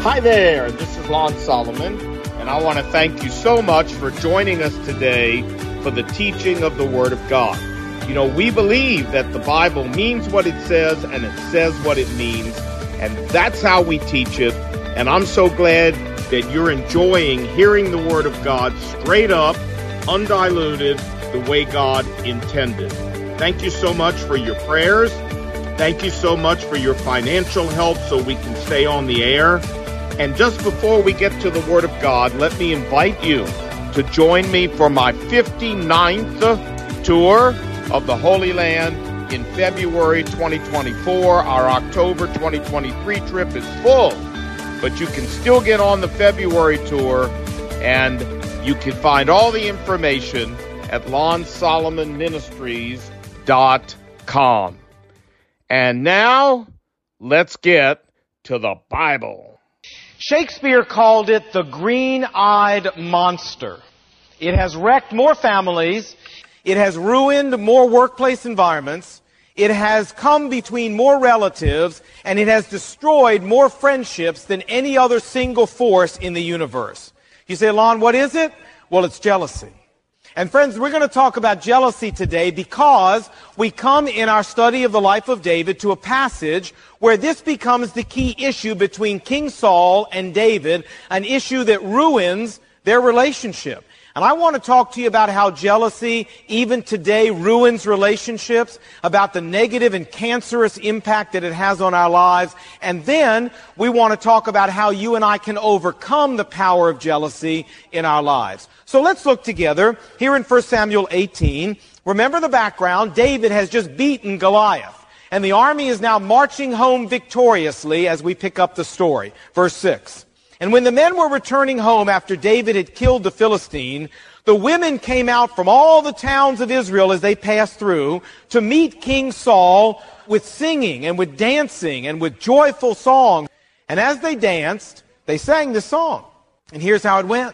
Hi there, this is Lon Solomon, and I want to thank you so much for joining us today for the teaching of the Word of God. You know, we believe that the Bible means what it says, and it says what it means, and that's how we teach it, and I'm so glad that you're enjoying hearing the Word of God straight up, undiluted, the way God intended. Thank you so much for your prayers. Thank you so much for your financial help so we can stay on the air. And just before we get to the Word of God, let me invite you to join me for my 59th tour of the Holy Land in February 2024. Our October 2023 trip is full, but you can still get on the February tour, and you can find all the information at LonSolomonMinistries.com. And now, let's get to the Bible. Shakespeare called it the green-eyed monster. It has wrecked more families. It has ruined more workplace environments. It has come between more relatives, and it has destroyed more friendships than any other single force in the universe. You say, Lon, what is it? Well, it's jealousy. And friends, we're going to talk about jealousy today because we come in our study of the life of David to a passage where this becomes the key issue between King Saul and David, an issue that ruins their relationship. And I want to talk to you about how jealousy, even today, ruins relationships, about the negative and cancerous impact that it has on our lives. And then we want to talk about how you and I can overcome the power of jealousy in our lives. So let's look together here in 1 Samuel 18. Remember the background. David has just beaten Goliath, and the army is now marching home victoriously as we pick up the story. Verse 6. And when the men were returning home after David had killed the Philistine, the women came out from all the towns of Israel as they passed through to meet King Saul with singing and with dancing and with joyful songs. And as they danced, they sang this song. And here's how it went.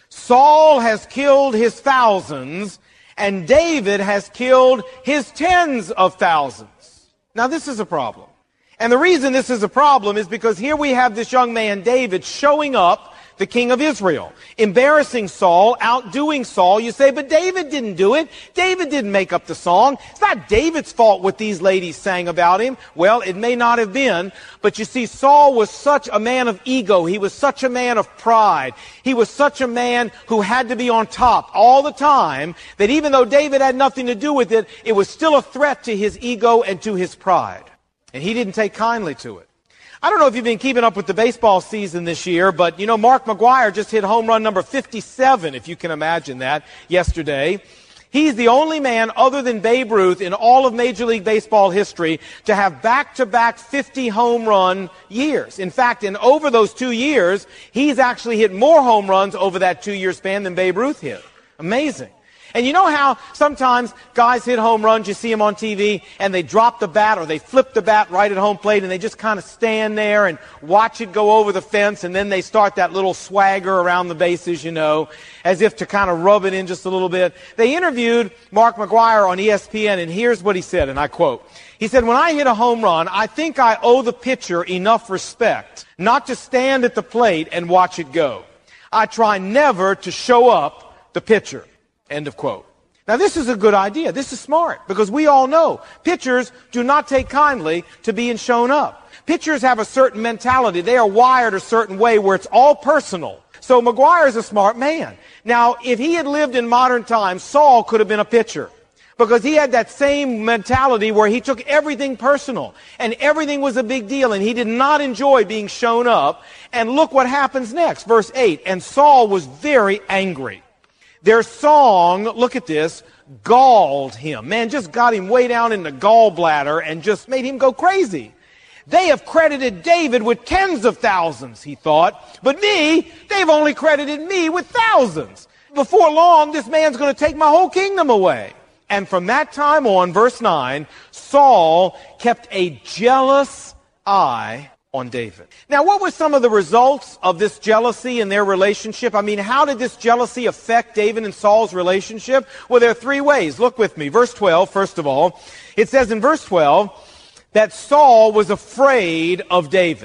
Saul has killed his thousands, and David has killed his tens of thousands. Now this is a problem. And the reason this is a problem is because here we have this young man, David, showing up, the king of Israel, embarrassing Saul, outdoing Saul. You say, but David didn't do it. David didn't make up the song. It's not David's fault what these ladies sang about him. Well, it may not have been, but you see, Saul was such a man of ego. He was such a man of pride. He was such a man who had to be on top all the time that even though David had nothing to do with it, it was still a threat to his ego and to his pride. And he didn't take kindly to it. I don't know if you've been keeping up with the baseball season this year, but you know, Mark McGwire just hit home run number 57, if you can imagine that, yesterday. He's the only man other than Babe Ruth in all of Major League Baseball history to have back-to-back 50 home run years. In fact, in over those 2 years, he's actually hit more home runs over that 2-year span than Babe Ruth hit. Amazing. And you know how sometimes guys hit home runs, you see them on TV, and they drop the bat or they flip the bat right at home plate, and they just kind of stand there and watch it go over the fence, and then they start that little swagger around the bases, you know, as if to kind of rub it in just a little bit. They interviewed Mark McGwire on ESPN, and here's what he said, and I quote. He said, when I hit a home run, I think I owe the pitcher enough respect not to stand at the plate and watch it go. I try never to show up the pitcher. End of quote. Now this is a good idea. This is smart because we all know pitchers do not take kindly to being shown up. Pitchers have a certain mentality. They are wired a certain way where it's all personal. So McGwire is a smart man. Now if he had lived in modern times, Saul could have been a pitcher because he had that same mentality where he took everything personal and everything was a big deal and he did not enjoy being shown up. And look what happens next. Verse 8, and Saul was very angry. Their song, look at this, galled him. Man, just got him way down in the gallbladder and just made him go crazy. They have credited David with tens of thousands, he thought. But me, they've only credited me with thousands. Before long, this man's going to take my whole kingdom away. And from that time on, verse 9, Saul kept a jealous eye on David. Now, what were some of the results of this jealousy in their relationship? I mean, how did this jealousy affect David and Saul's relationship? Well, there are 3 ways. Look with me. Verse 12, first of all, it says in verse 12 that Saul was afraid of David.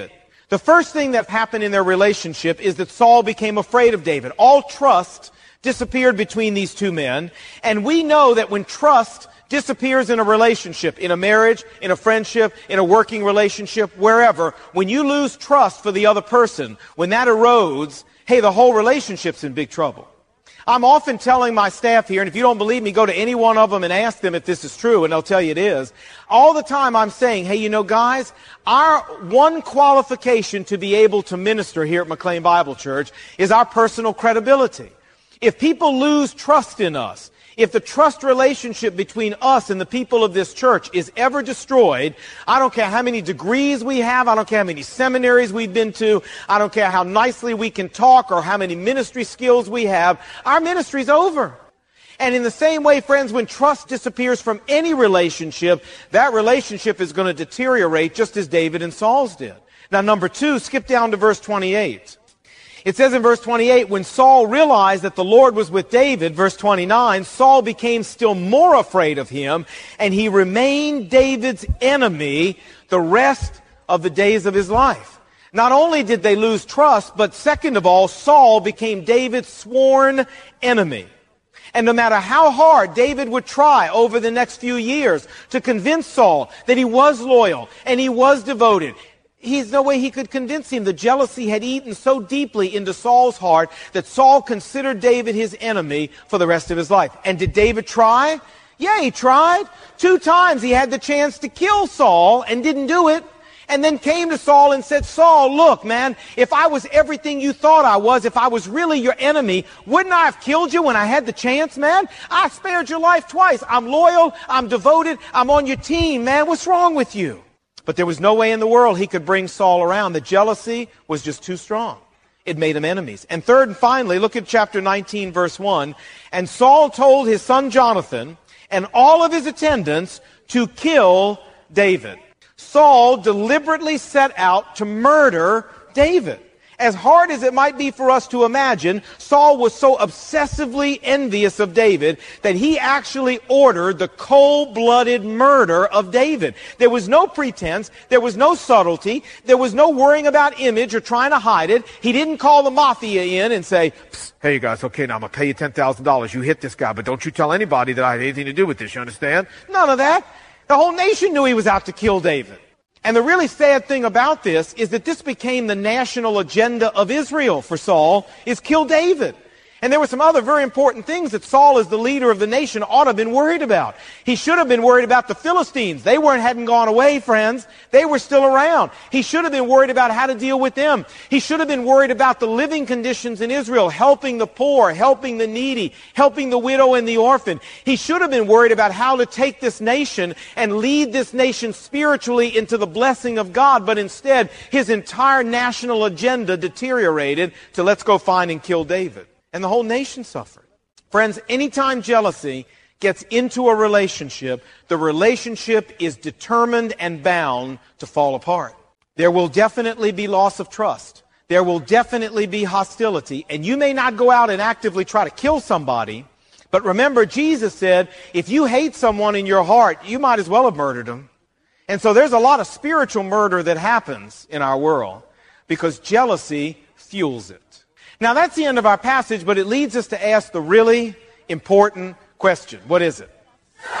The first thing that happened in their relationship is that Saul became afraid of David. All trust disappeared between these two men, and we know that when trust disappears in a relationship, in a marriage, in a friendship, in a working relationship, wherever, when you lose trust for the other person, when that erodes, hey, the whole relationship's in big trouble. I'm often telling my staff here, and if you don't believe me, go to any one of them and ask them if this is true, and they'll tell you it is. All the time I'm saying, hey, you know, guys, our one qualification to be able to minister here at McLean Bible Church is our personal credibility. If people lose trust in us, if the trust relationship between us and the people of this church is ever destroyed, I don't care how many degrees we have, I don't care how many seminaries we've been to, I don't care how nicely we can talk or how many ministry skills we have, our ministry's over. And in the same way, friends, when trust disappears from any relationship, that relationship is going to deteriorate just as David and Saul's did. Now, number two, skip down to verse 28. It says in verse 28, when Saul realized that the Lord was with David, verse 29, Saul became still more afraid of him, and he remained David's enemy the rest of the days of his life. Not only did they lose trust, but second of all, Saul became David's sworn enemy. And no matter how hard David would try over the next few years to convince Saul that he was loyal and he was devoted, there's no way he could convince him. The jealousy had eaten so deeply into Saul's heart that Saul considered David his enemy for the rest of his life. And did David try? Yeah, he tried. 2 times he had the chance to kill Saul and didn't do it. And then came to Saul and said, Saul, look, man, if I was everything you thought I was, if I was really your enemy, wouldn't I have killed you when I had the chance, man? I spared your life twice. I'm loyal. I'm devoted. I'm on your team, man. What's wrong with you? But there was no way in the world he could bring Saul around. The jealousy was just too strong. It made them enemies. And third and finally, look at chapter 19, verse 1. And Saul told his son Jonathan and all of his attendants to kill David. Saul deliberately set out to murder David. As hard as it might be for us to imagine, Saul was so obsessively envious of David that he actually ordered the cold-blooded murder of David. There was no pretense. There was no subtlety. There was no worrying about image or trying to hide it. He didn't call the mafia in and say, hey, you guys, okay, now I'm going to pay you $10,000. You hit this guy, but don't you tell anybody that I had anything to do with this. You understand? None of that. The whole nation knew he was out to kill David. And the really sad thing about this is that this became the national agenda of Israel for Saul, is kill David. And there were some other very important things that Saul, as the leader of the nation, ought to have been worried about. He should have been worried about the Philistines. They hadn't gone away, friends. They were still around. He should have been worried about how to deal with them. He should have been worried about the living conditions in Israel, helping the poor, helping the needy, helping the widow and the orphan. He should have been worried about how to take this nation and lead this nation spiritually into the blessing of God. But instead, his entire national agenda deteriorated to let's go find and kill David. And the whole nation suffered. Friends, anytime jealousy gets into a relationship, the relationship is determined and bound to fall apart. There will definitely be loss of trust. There will definitely be hostility. And you may not go out and actively try to kill somebody, but remember, Jesus said, if you hate someone in your heart, you might as well have murdered them. And so there's a lot of spiritual murder that happens in our world because jealousy fuels it. Now, that's the end of our passage, but it leads us to ask the really important question. What is it? So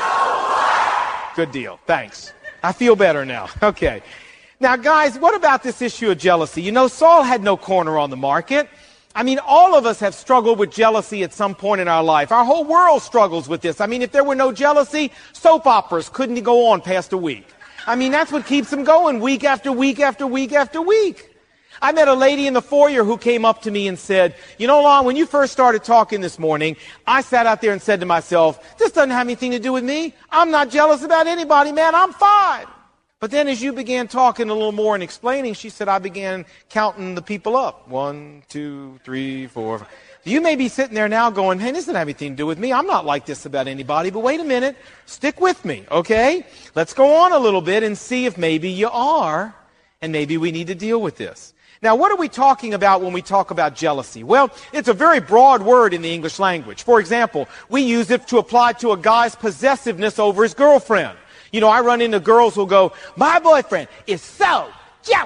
what? Good deal. Thanks. I feel better now. Okay. Now, guys, what about this issue of jealousy? You know, Saul had no corner on the market. I mean, all of us have struggled with jealousy at some point in our life. Our whole world struggles with this. I mean, if there were no jealousy, soap operas couldn't go on past a week. I mean, that's what keeps them going week after week after week after week. I met a lady in the foyer who came up to me and said, you know, Lon, when you first started talking this morning, I sat out there and said to myself, this doesn't have anything to do with me. I'm not jealous about anybody, man. I'm fine. But then as you began talking a little more and explaining, she said, I began counting the people up. 1, 2, 3, 4. You may be sitting there now going, hey, this doesn't have anything to do with me. I'm not like this about anybody. But wait a minute. Stick with me, okay? Let's go on a little bit and see if maybe you are, and maybe we need to deal with this. Now, what are we talking about when we talk about jealousy? Well, it's a very broad word in the English language. For example, we use it to apply to a guy's possessiveness over his girlfriend. You know, I run into girls who'll go, my boyfriend is so jealous.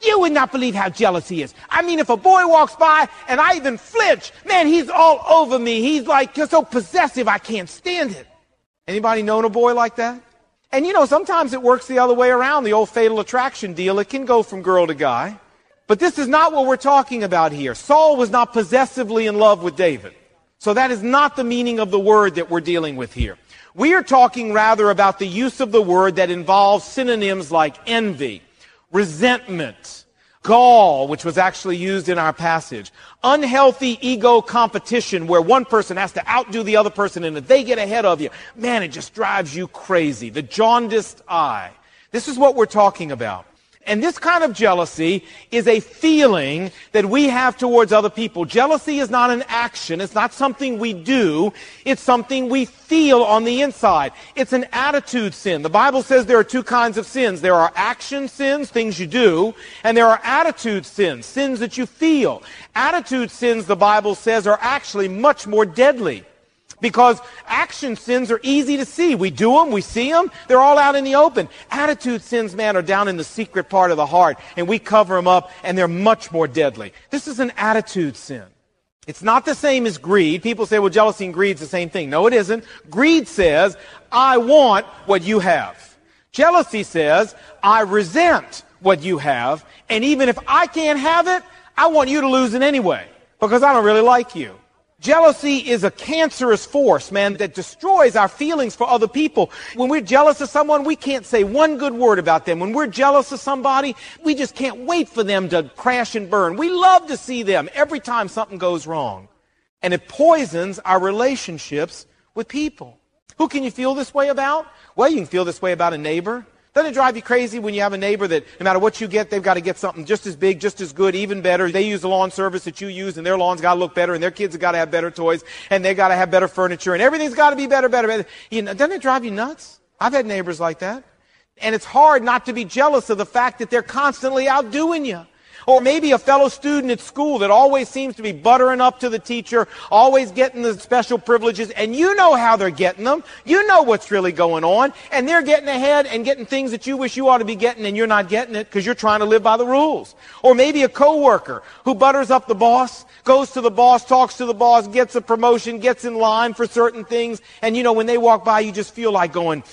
You would not believe how jealous he is. I mean, if a boy walks by and I even flinch, man, he's all over me. He's like just so possessive, I can't stand it. Anybody known a boy like that? And you know, sometimes it works the other way around, the old fatal attraction deal. It can go from girl to guy. But this is not what we're talking about here. Saul was not possessively in love with David. So that is not the meaning of the word that we're dealing with here. We are talking rather about the use of the word that involves synonyms like envy, resentment, gall, which was actually used in our passage, unhealthy ego competition where one person has to outdo the other person, and if they get ahead of you, man, it just drives you crazy. The jaundiced eye. This is what we're talking about. And this kind of jealousy is a feeling that we have towards other people. Jealousy is not an action. It's not something we do. It's something we feel on the inside. It's an attitude sin. The Bible says there are two kinds of sins. There are action sins, things you do, and there are attitude sins, sins that you feel. Attitude sins, the Bible says, are actually much more deadly. Because action sins are easy to see. We do them, we see them, they're all out in the open. Attitude sins, man, are down in the secret part of the heart, and we cover them up, and they're much more deadly. This is an attitude sin. It's not the same as greed. People say, well, jealousy and greed is the same thing. No, it isn't. Greed says, I want what you have. Jealousy says, I resent what you have, and even if I can't have it, I want you to lose it anyway, because I don't really like you. Jealousy is a cancerous force, man, that destroys our feelings for other people. When we're jealous of someone, we can't say one good word about them. When we're jealous of somebody, we just can't wait for them to crash and burn. We love to see them every time something goes wrong. And it poisons our relationships with people. Who can you feel this way about? Well, you can feel this way about a neighbor. Doesn't it drive you crazy when you have a neighbor that no matter what you get, they've got to get something just as big, just as good, even better. They use the lawn service that you use, and their lawn's got to look better, and their kids have got to have better toys, and they've got to have better furniture, and everything's got to be better. You know, doesn't it drive you nuts? I've had neighbors like that. And it's hard not to be jealous of the fact that they're constantly outdoing you. Or maybe a fellow student at school that always seems to be buttering up to the teacher, always getting the special privileges, and you know how they're getting them. You know what's really going on, and they're getting ahead and getting things that you wish you ought to be getting, and you're not getting it because you're trying to live by the rules. Or maybe a coworker who butters up the boss, goes to the boss, talks to the boss, gets a promotion, gets in line for certain things, and you know, when they walk by, you just feel like going,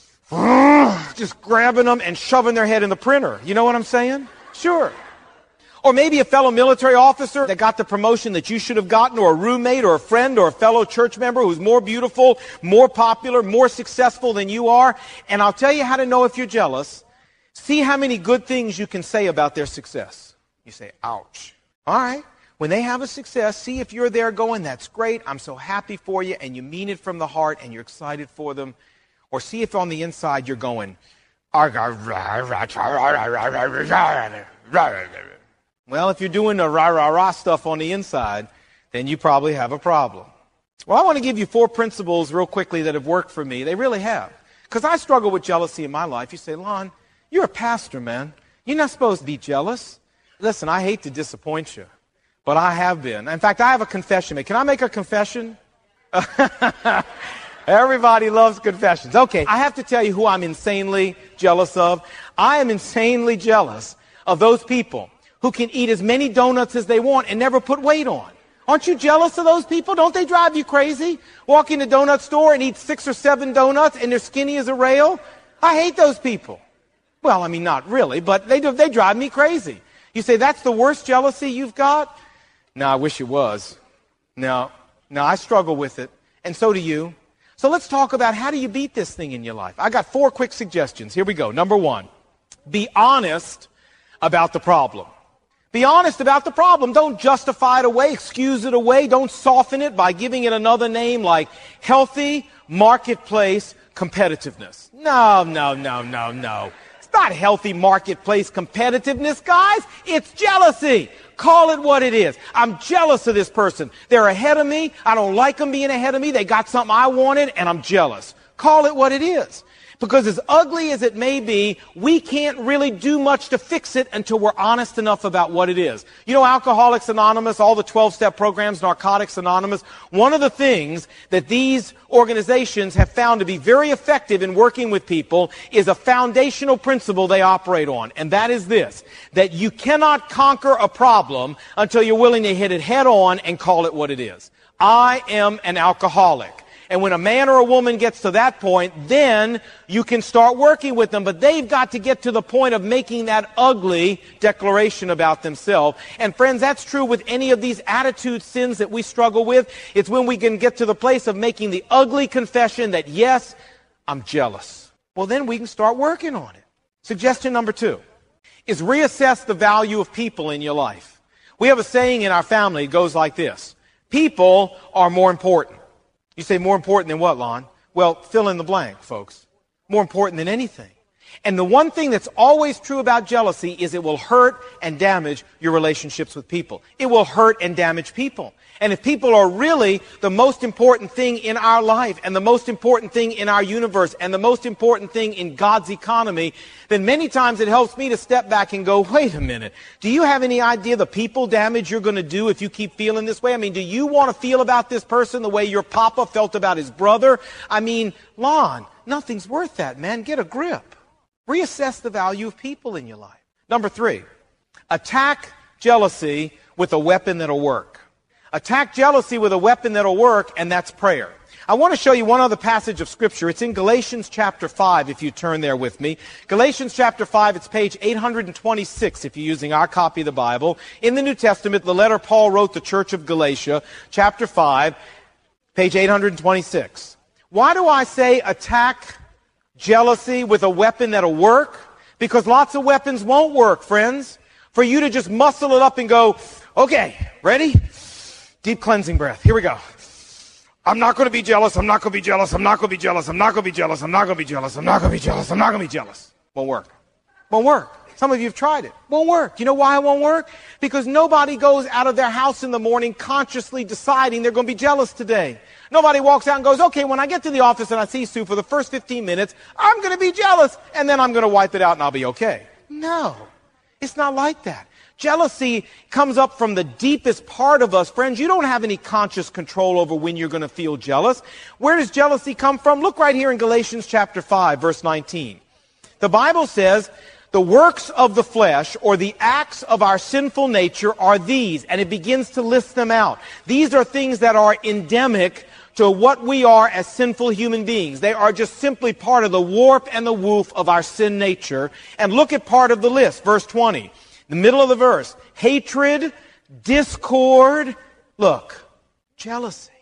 just grabbing them and shoving their head in the printer. You know what I'm saying? Sure. Or maybe a fellow military officer that got the promotion that you should have gotten, or a roommate or a friend or a fellow church member who's more beautiful, more popular, more successful than you are. And I'll tell you how to know if you're jealous. See how many good things you can say about their success. You say, ouch. All right. When they have a success, see if you're there going, that's great, I'm so happy for you, and you mean it from the heart and you're excited for them. Or see if on the inside you're going, well, if you're doing the rah-rah-rah stuff on the inside, then you probably have a problem. Well, I want to give you 4 principles real quickly that have worked for me. They really have. Because I struggle with jealousy in my life. You say, Lon, you're a pastor, man. You're not supposed to be jealous. Listen, I hate to disappoint you, but I have been. In fact, I have a confession. Can I make a confession? Everybody loves confessions. Okay, I have to tell you who I'm insanely jealous of. I am insanely jealous of those people who can eat as many donuts as they want and never put weight on. Aren't you jealous of those people? Don't they drive you crazy? Walk in the donut store and eat 6 or 7 donuts and they're skinny as a rail? I hate those people. Well, I mean, not really, but they drive me crazy. You say, that's the worst jealousy you've got? No, I wish it was. No, I struggle with it. And so do you. So let's talk about how do you beat this thing in your life. I got 4 quick suggestions. Here we go. Number 1, be honest about the problem. Be honest about the problem. Don't justify it away, excuse it away. Don't soften it by giving it another name like healthy marketplace competitiveness. No. It's not healthy marketplace competitiveness, guys. It's jealousy. Call it what it is. I'm jealous of this person. They're ahead of me. I don't like them being ahead of me. They got something I wanted, and I'm jealous. Call it what it is. Because as ugly as it may be, we can't really do much to fix it until we're honest enough about what it is. You know, Alcoholics Anonymous, all the 12-step programs, Narcotics Anonymous, one of the things that these organizations have found to be very effective in working with people is a foundational principle they operate on, and that is this, that you cannot conquer a problem until you're willing to hit it head on and call it what it is. I am an alcoholic. And when a man or a woman gets to that point, then you can start working with them. But they've got to get to the point of making that ugly declaration about themselves. And friends, that's true with any of these attitude sins that we struggle with. It's when we can get to the place of making the ugly confession that, yes, I'm jealous. Well, then we can start working on it. Suggestion number 2 is reassess the value of people in your life. We have a saying in our family. It goes like this. People are more important. You say, more important than what, Lon? Well, fill in the blank, folks. More important than anything. And the one thing that's always true about jealousy is it will hurt and damage your relationships with people. It will hurt and damage people. And if people are really the most important thing in our life and the most important thing in our universe and the most important thing in God's economy, then many times it helps me to step back and go, wait a minute, do you have any idea the people damage you're going to do if you keep feeling this way? I mean, do you want to feel about this person the way your papa felt about his brother? I mean, Lon, nothing's worth that, man. Get a grip. Reassess the value of people in your life. Number 3, attack jealousy with a weapon that'll work. Attack jealousy with a weapon that'll work, and that's prayer. I want to show you one other passage of Scripture. It's in Galatians chapter 5, if you turn there with me. Galatians chapter 5, it's page 826, if you're using our copy of the Bible. In the New Testament, the letter Paul wrote the church of Galatia, chapter 5, page 826. Why do I say attack jealousy with a weapon that'll work? Because lots of weapons won't work, friends. For you to just muscle it up and go, okay, ready? Deep cleansing breath. Here we go. I'm not going to be jealous. I'm not going to be jealous. I'm not going to be jealous. I'm not going to be jealous. I'm not going to be jealous. I'm not going to be jealous. I'm not going to be jealous. Won't work. Won't work. Some of you have tried it. Won't work. You know why it won't work? Because nobody goes out of their house in the morning consciously deciding they're going to be jealous today. Nobody walks out and goes, okay, when I get to the office and I see Sue for the first 15 minutes, I'm going to be jealous, and then I'm going to wipe it out and I'll be okay. No. It's not like that. Jealousy comes up from the deepest part of us. Friends, you don't have any conscious control over when you're going to feel jealous. Where does jealousy come from? Look right here in Galatians chapter 5, verse 19. The Bible says, the works of the flesh, or the acts of our sinful nature, are these, and it begins to list them out. These are things that are endemic to what we are as sinful human beings. They are just simply part of the warp and the woof of our sin nature. And look at part of the list, verse 20. The middle of the verse, hatred, discord, look, jealousy,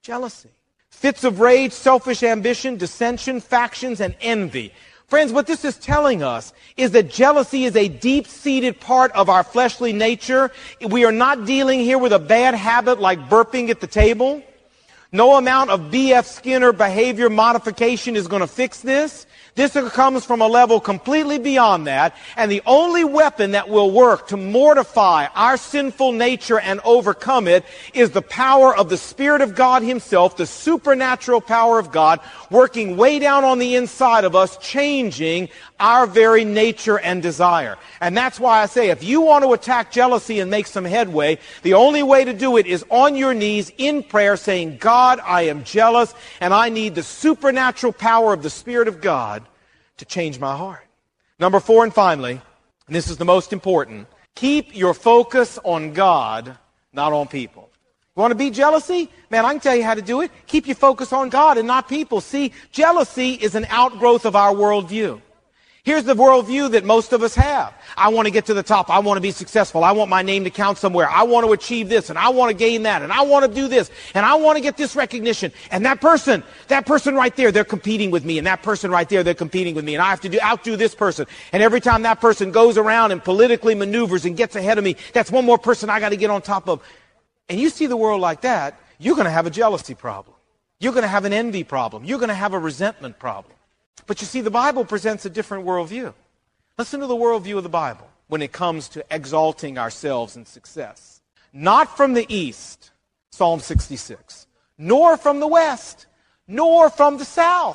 fits of rage, selfish ambition, dissension, factions, and envy. Friends, what this is telling us is that jealousy is a deep-seated part of our fleshly nature. We are not dealing here with a bad habit like burping at the table. No amount of B.F. Skinner behavior modification is going to fix this. This comes from a level completely beyond that, and the only weapon that will work to mortify our sinful nature and overcome it is the power of the Spirit of God Himself, the supernatural power of God, working way down on the inside of us, changing our very nature and desire. And that's why I say, if you want to attack jealousy and make some headway, the only way to do it is on your knees in prayer, saying, God, I am jealous, and I need the supernatural power of the Spirit of God to change my heart. Number 4, and finally, and this is the most important, keep your focus on God, not on people. You want to beat jealousy? Man, I can tell you how to do it. Keep your focus on God and not people. See, jealousy is an outgrowth of our worldview. Here's the worldview that most of us have. I want to get to the top. I want to be successful. I want my name to count somewhere. I want to achieve this, and I want to gain that, and I want to do this, and I want to get this recognition. And that person right there, they're competing with me, and that person right there, they're competing with me, and I have to outdo this person. And every time that person goes around and politically maneuvers and gets ahead of me, that's one more person I got to get on top of. And you see the world like that, you're going to have a jealousy problem. You're going to have an envy problem. You're going to have a resentment problem. But you see, the Bible presents a different worldview. Listen to the worldview of the Bible when it comes to exalting ourselves in success. Not from the east, Psalm 66, nor from the west, nor from the south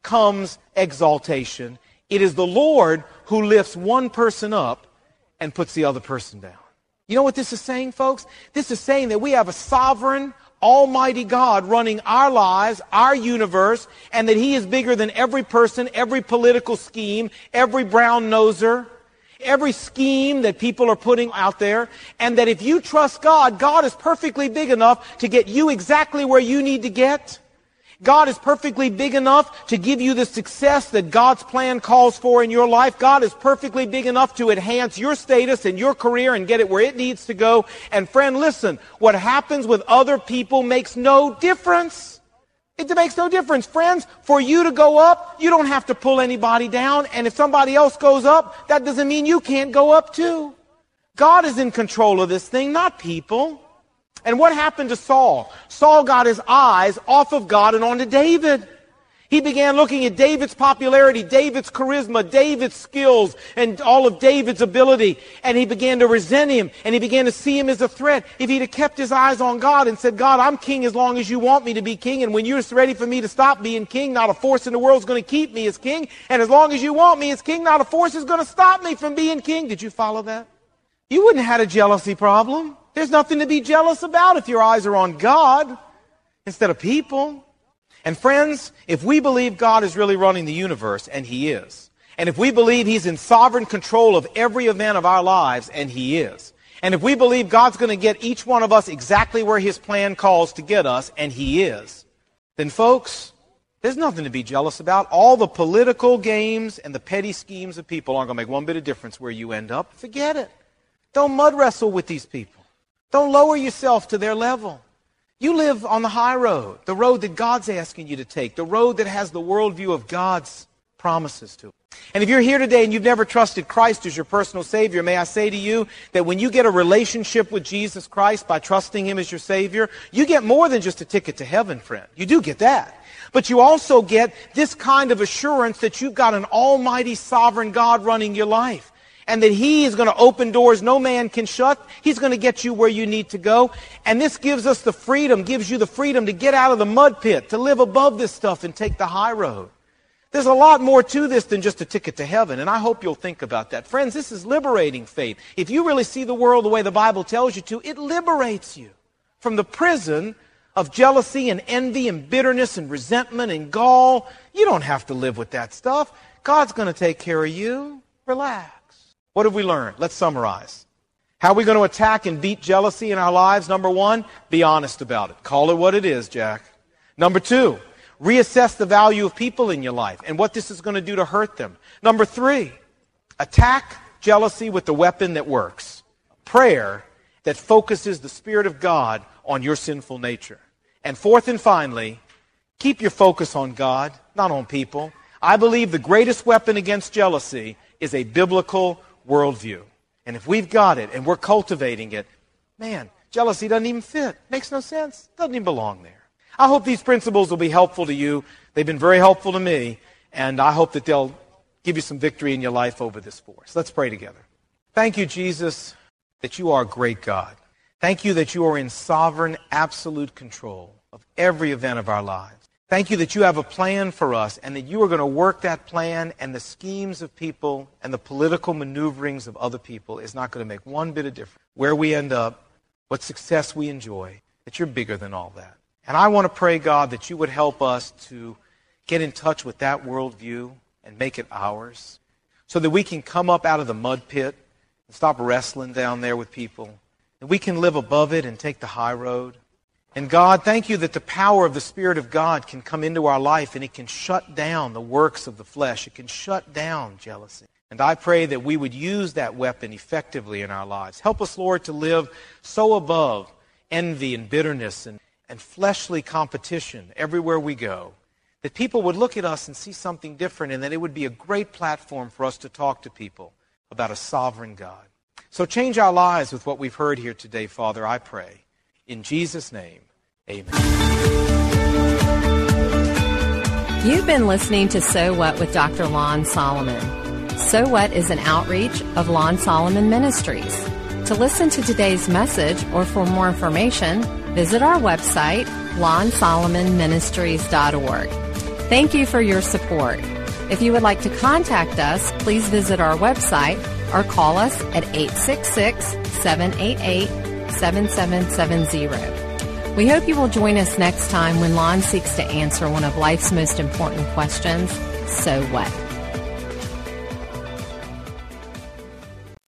comes exaltation. It is the Lord who lifts one person up and puts the other person down. You know what this is saying, folks? This is saying that we have a sovereign, almighty God running our lives, our universe, and that He is bigger than every person, every political scheme, every brown-noser, every scheme that people are putting out there, and that if you trust God, God is perfectly big enough to get you exactly where you need to get. God is perfectly big enough to give you the success that God's plan calls for in your life. God is perfectly big enough to enhance your status and your career and get it where it needs to go. And friend, listen, what happens with other people makes no difference. It makes no difference. Friends, for you to go up, you don't have to pull anybody down. And if somebody else goes up, that doesn't mean you can't go up too. God is in control of this thing, not people. And what happened to Saul? Saul got his eyes off of God and onto David. He began looking at David's popularity, David's charisma, David's skills, and all of David's ability. And he began to resent him, and he began to see him as a threat. If he'd have kept his eyes on God and said, God, I'm king as long as you want me to be king, and when you're ready for me to stop being king, not a force in the world is going to keep me as king. And as long as you want me as king, not a force is going to stop me from being king. Did you follow that? You wouldn't have had a jealousy problem. There's nothing to be jealous about if your eyes are on God instead of people. And friends, if we believe God is really running the universe, and He is, and if we believe He's in sovereign control of every event of our lives, and He is, and if we believe God's going to get each one of us exactly where His plan calls to get us, and He is, then folks, there's nothing to be jealous about. All the political games and the petty schemes of people aren't going to make one bit of difference where you end up. Forget it. Don't mud wrestle with these people. Don't lower yourself to their level. You live on the high road, the road that God's asking you to take, the road that has the worldview of God's promises to it. And if you're here today and you've never trusted Christ as your personal Savior, may I say to you that when you get a relationship with Jesus Christ by trusting Him as your Savior, you get more than just a ticket to heaven, friend. You do get that. But you also get this kind of assurance that you've got an almighty sovereign God running your life. And that He is going to open doors no man can shut. He's going to get you where you need to go. And this gives us the freedom, gives you the freedom to get out of the mud pit, to live above this stuff and take the high road. There's a lot more to this than just a ticket to heaven, and I hope you'll think about that. Friends, this is liberating faith. If you really see the world the way the Bible tells you to, it liberates you from the prison of jealousy and envy and bitterness and resentment and gall. You don't have to live with that stuff. God's going to take care of you. Relax. What have we learned? Let's summarize. How are we going to attack and beat jealousy in our lives? Number one, be honest about it. Call it what it is, Jack. Number two, reassess the value of people in your life and what this is going to do to hurt them. Number three, attack jealousy with the weapon that works. Prayer that focuses the Spirit of God on your sinful nature. And fourth and finally, keep your focus on God, not on people. I believe the greatest weapon against jealousy is a biblical worldview. And if we've got it and we're cultivating it, man, jealousy doesn't even fit. Makes no sense. Doesn't even belong there. I hope these principles will be helpful to you. They've been very helpful to me, and I hope that they'll give you some victory in your life over this force. Let's pray together. Thank you, Jesus, that you are a great God. Thank you that you are in sovereign, absolute control of every event of our lives. Thank you that you have a plan for us and that you are going to work that plan, and the schemes of people and the political maneuverings of other people is not going to make one bit of difference. Where we end up, what success we enjoy, that you're bigger than all that. And I want to pray, God, that you would help us to get in touch with that worldview and make it ours so that we can come up out of the mud pit and stop wrestling down there with people. And we can live above it and take the high road. And God, thank you that the power of the Spirit of God can come into our life and it can shut down the works of the flesh. It can shut down jealousy. And I pray that we would use that weapon effectively in our lives. Help us, Lord, to live so above envy and bitterness and fleshly competition everywhere we go, that people would look at us and see something different, and that it would be a great platform for us to talk to people about a sovereign God. So change our lives with what we've heard here today, Father, I pray. In Jesus' name, amen. You've been listening to So What with Dr. Lon Solomon. So What is an outreach of Lon Solomon Ministries. To listen to today's message or for more information, visit our website, lonsolomonministries.org. Thank you for your support. If you would like to contact us, please visit our website or call us at 866-788-7770. We hope you will join us next time when Lon seeks to answer one of life's most important questions, so what?